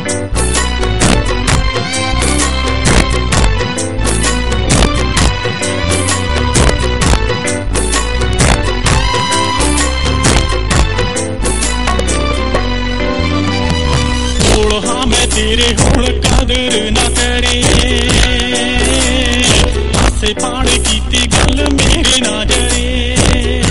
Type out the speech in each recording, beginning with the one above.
तेरे हुण कदर ना करे पासे पाण कीती गल मेरे ना जरे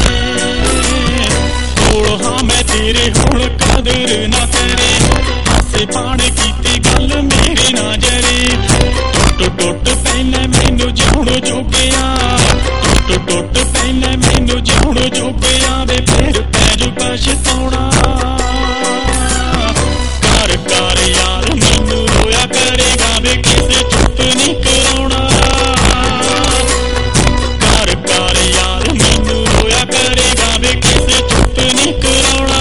कोल हाँ मैं तेरे हुण कदर ना करे पासे पाण कीती गल मेरे ना जरे टुट टुट पहले मैनू जिउण जोगिया टुट टुट पहले मैनू जिउण जोगिया वे फिर पैजू पछताउणा कर यार मैनू रोया करेगा वे किसे चुप नहीं कराउणा कर यार मैनू रोया करेगा वे किसे चुप नहीं कराउणा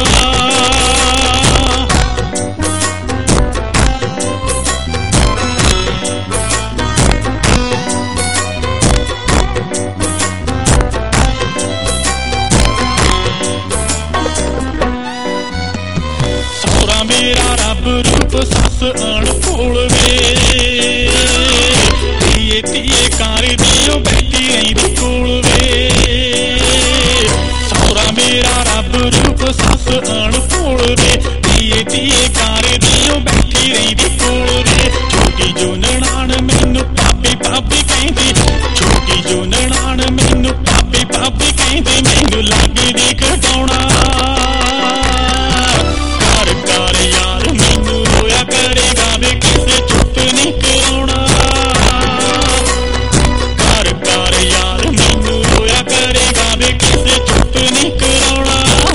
सौरा मेरा रब रूप सस अणकोल वे धीए धीए कार दियो बैठी रही कोल वे सौरा मेरा रब रूप सस अणकोल वे धीए धीए कार दियो बैठी रही कोल वे छोटी जो ननाण मैनू भाभी भाभी कहती छोटी जो ननाण मैनू भाभी भाभी कहती मैनू लागे देख डौना कर यार मैनू रोया करेगा वे किसे चुप नहीं कराउणा कर यार मैनू रोया करेगा वे किसे चुप नहीं कराउणा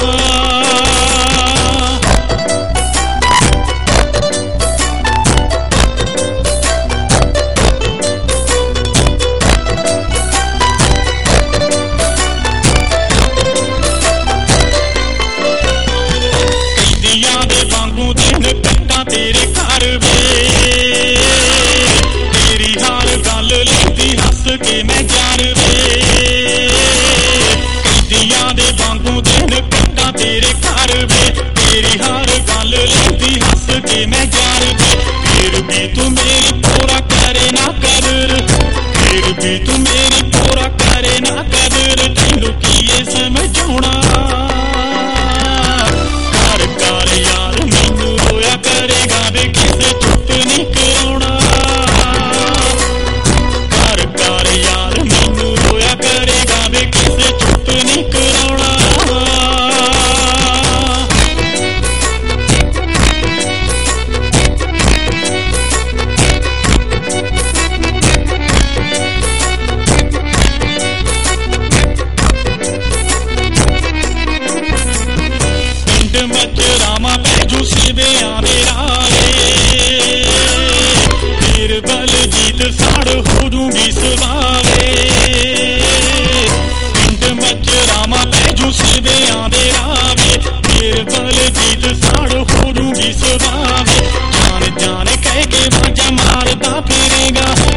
दिन कट्टा तेरे घर वे तेरी हर गल लेती हस के मैं जार वे कैदियां दे वांगू दिन कट्टा तेरे घर वे तेरी हर गल लेती हस के मैं जार वे फिर भी तू मेरी पूरा करे ना कदर फिर भी तू मेरी पूरा करे ना कदर तैनू की समझाउणा कर यार मैनू रोया करेगा वे किसे चुप नहीं कराउणा कर यार मैनू रोया करेगा वे किसे चुप नहीं कराउणा मचरामा बैजू सिवे आवे फिर बल जीत साड़ हो दूंगी सवावे पिंड मचरामा बैजू सिवे आवे फिर बल जीत साड़ हो दूंगी सवावे जान जान कह के बाजा मारता फिरेगा